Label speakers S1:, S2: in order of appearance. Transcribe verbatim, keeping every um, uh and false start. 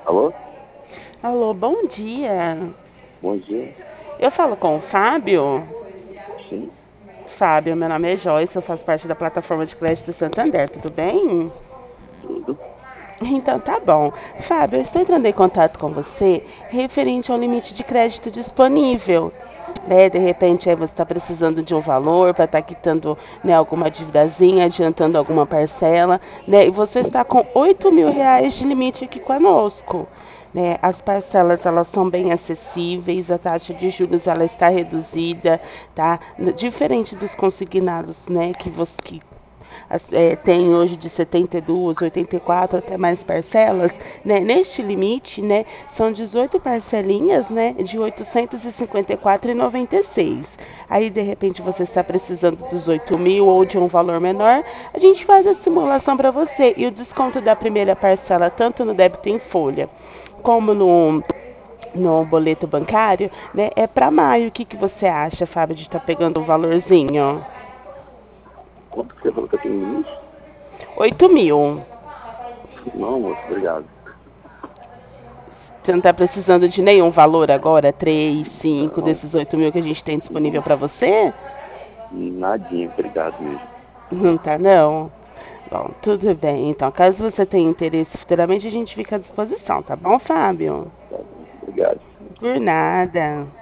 S1: Alô?
S2: Alô, bom dia.
S1: Bom dia.
S2: Eu falo com o Fábio.
S1: Sim,
S2: Fábio, meu nome é Joyce, eu faço parte da plataforma de crédito Santander, tudo bem?
S1: tudo.
S2: Então tá bom. Fábio, eu estou entrando em contato com você referente ao limite de crédito disponível. Né? De repente aí você está precisando de um valor para estar quitando, né, alguma dívidazinha, adiantando alguma parcela, né? E você está com oito mil reais de limite aqui conosco. Né? As parcelas elas são bem acessíveis, a taxa de juros ela está reduzida, tá? Diferente dos consignados, né, que você que as- é, tem hoje de setenta e duas, oitenta e quatro até mais parcelas, né? Neste limite, né, são dezoito parcelinhas, né, de oitocentos e cinquenta e quatro e noventa e seis. Aí, de repente, você está precisando dos oito mil ou de um valor menor, a gente faz a simulação para você e o desconto da primeira parcela, tanto no débito em folha como no no boleto bancário, né, é para maio. O que que você acha, Fábio, de estar pegando um valorzinho?
S1: Quanto que você falou que eu tenho limite?
S2: Oito mil.
S1: Não, moço, obrigado.
S2: Você não está precisando de nenhum valor agora? Três, cinco
S1: Não,
S2: desses oito mil que a gente tem disponível para você?
S1: nadinha, obrigado mesmo.
S2: Não tá, não? Bom, tudo bem. Então, caso você tenha interesse futuramente, a gente fica à disposição, tá bom, Fábio?
S1: Tá bom, obrigado.
S2: Por nada.